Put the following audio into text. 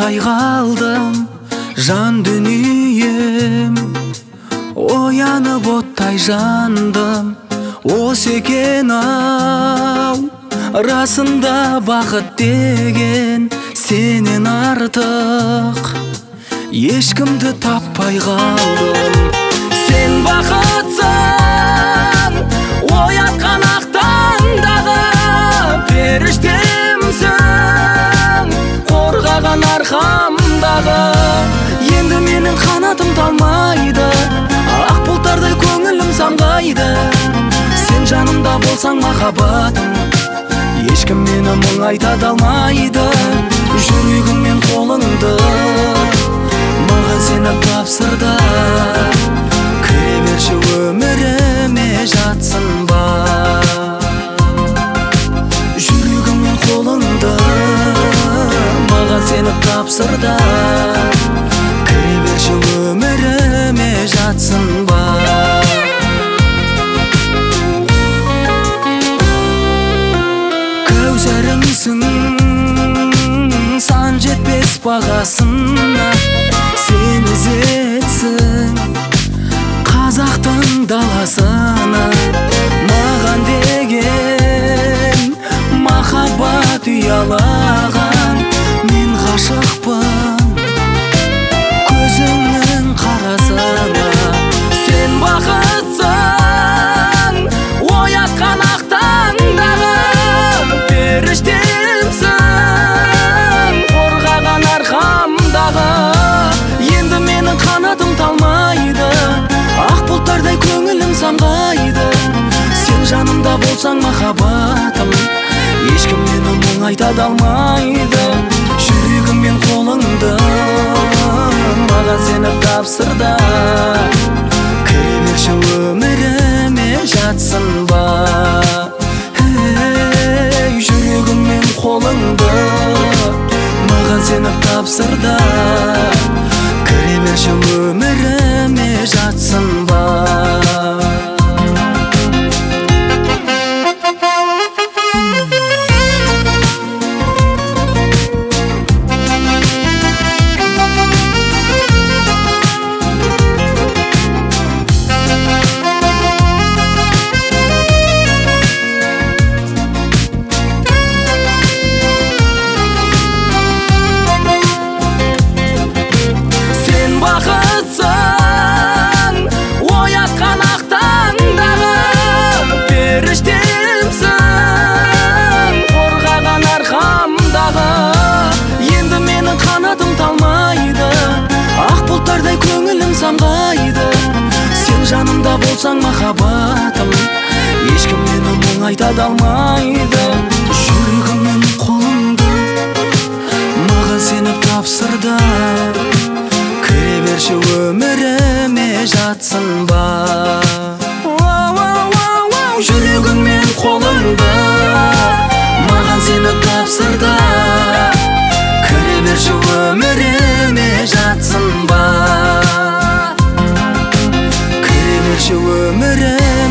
таппай қалдым, жан дүнием. Оянып оттай жандым, осы екен ау. Расында бақыт деген сенен артық ешкімді таппай қалдым. Сен бақытсың, оятқан ақ таңдағы періштемсің, қорғаған арқамдағы. Енді менің қанатым талмайды, ақ бұлттардай көңілім самғайды. Сен жанымда болсаң махаббатым, ешкім мені мұңайта алмайды. Жүрегім мен қолыңды маған сені тапсырды. Кіре берші өміріме жатсын ба. Жүрегім мен қолыңды маған сені тапсырды. Кіре берші өміріме жатсын ба. Көзәрімсің, сан жетпес бағасына. Сен ізетсің қазақтың даласына. Маған деген махаббат ұялаған. Мен ғашықпын көзіңнің қарасына. Сен бақытсың, оятқан ақ таңдағы періштемсің, қорғаған арқамдағы. Енді менің қанатым талмайды, ақ бұлттардай көңілім самғайды. Сен жанымда болсаң махаббатым, ешкім мені мұңайта алмайды. Жүрегім мен қолыңды маған сені тапсырды. Кіре берші өміріме жатсын ба. Жүрегім мен қолыңды маған сені тапсырды. Кіре берші өміріме жатсын ба. Бақытсың, оятқан ақ таңдағы періштемсің, қорғаған арқамдағы. Енді менің қанатым талмайды, ақ бұлттардай көңілім самғайды. Сен жанымда болсаң махаббатым, ешкім мені мұңайта алмайды. Жүрегім мен қолымды маған сені тапсырды. Кіре берші өміріме жатсын ба. Жүрегім мен қолымды маған сені тапсырды. Кіре берші өміріме жатсын ба. Кіре берші өміріме